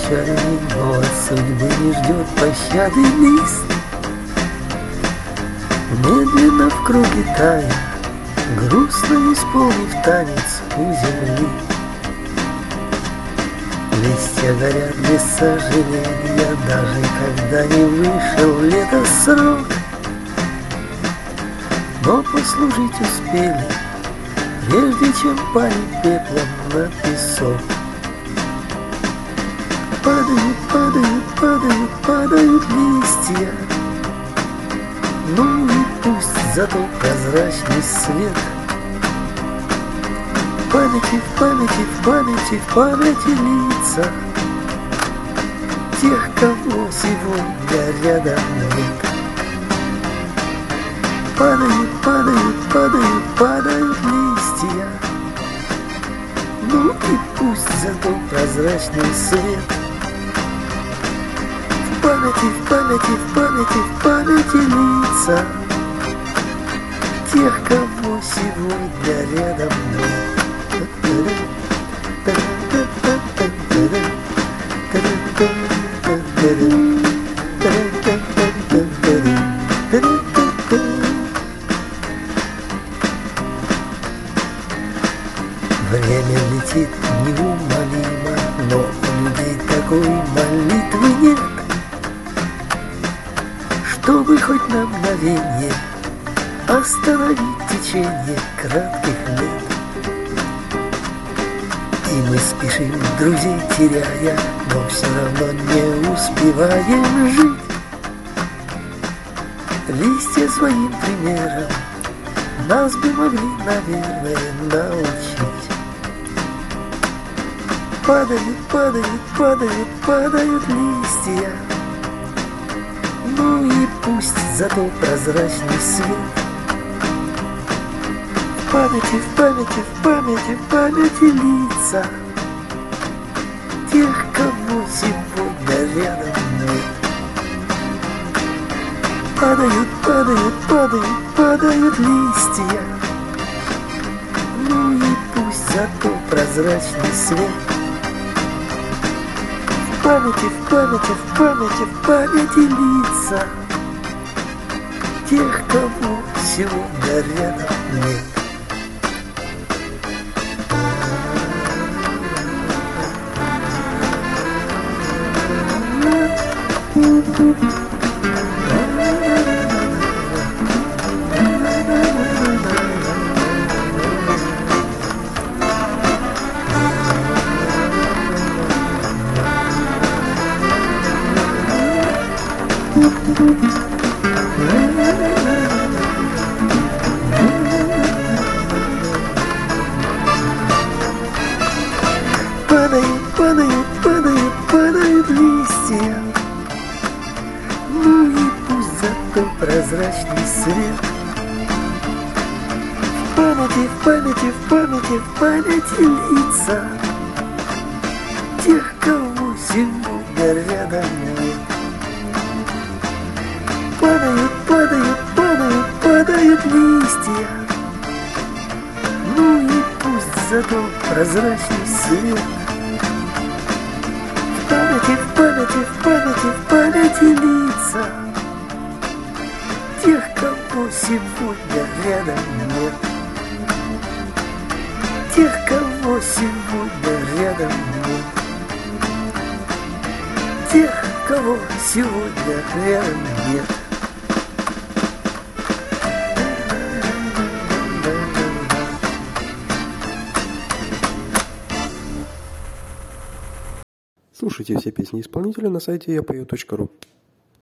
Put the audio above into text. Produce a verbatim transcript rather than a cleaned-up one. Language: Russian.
опечаленный, но от судьбы не ждет пощады лист. Медленно в круге тает, грустно исполнив танец у земли. Листья горят без сожаления, даже когда не вышел лето срок. Но послужить успели, прежде чем пали пеплом на песок. Падают, падают, падают, падают листья, ну и пусть зато прозрачный свет. В памяти, в памяти, в памяти, в памяти лица тех, кого сегодня рядом нет. Падают, падают, падают, падают листья, ну и пусть зато прозрачный свет. В памяти, в памяти, в памяти, в памяти лица тех, кого сегодня рядом нет. Время летит неумолимо, но у людей такой молитвы нет, чтобы хоть на мгновение остановить течение кратких лет. И мы спешим друзей теряя, но все равно не успеваем жить. Листья своим примером нас бы могли, наверное, научить. Падают, падают, падают, падают листья, ну и пусть зато прозрачный свет. В памяти, в памяти, в памяти, в памяти лица тех, кого сегодня рядом нет. Падают, падают, падают, падают листья, ну и пусть зато прозрачный свет. В памяти, в памяти, в памяти, в памяти лица тех, кого сегодня рядом нет. Падают, падают, падают, падают листья, ну и пусть зато прозрачный свет. В памяти, в памяти, в памяти, в памяти лица тех, кого сегодня рядом нет. Падают, падают, падают, падают листья, ну и пусть зато прозрачный свет. В памяти, в памяти, в памяти, в памяти лица тех, кого сегодня рядом нет. Тех, кого сегодня рядом нет. Тех, кого сегодня рядом нет. Слушайте все песни исполнителя на сайте я пою точка ру.